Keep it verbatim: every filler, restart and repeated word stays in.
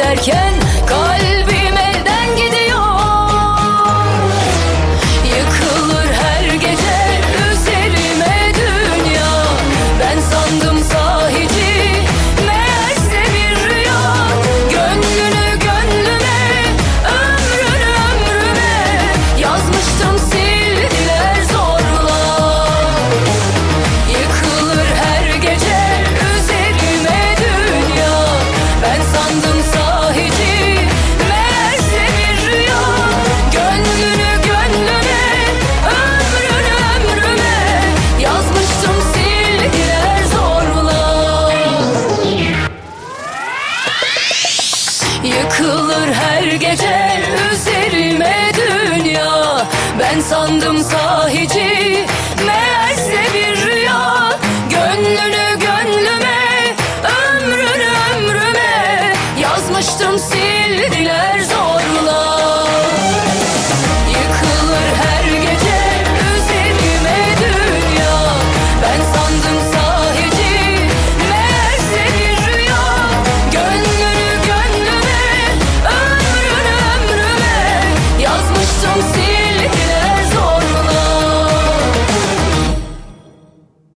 derken kalbim elden gidiyor. Yıkılır her gece üzerime dünya. Ben sandım sahici, meğerse bir rüya. Gönlünü gönlüme, ömrünü ömrüme yazmıştım, sildiler zorla. Yıkılır her gece üzerime dünya. Ben sandım sahici, meğerse bir rüya. Gönlünü gönlüme, ömrünü ömrüme yazmıştım, sildiler zorla. Yıkılır her gece üzerime dünya. Ben sandım sahici, meğerse bir rüya. Gönlünü gönlüme, ömrünü ömrüme yazmıştım, sildiler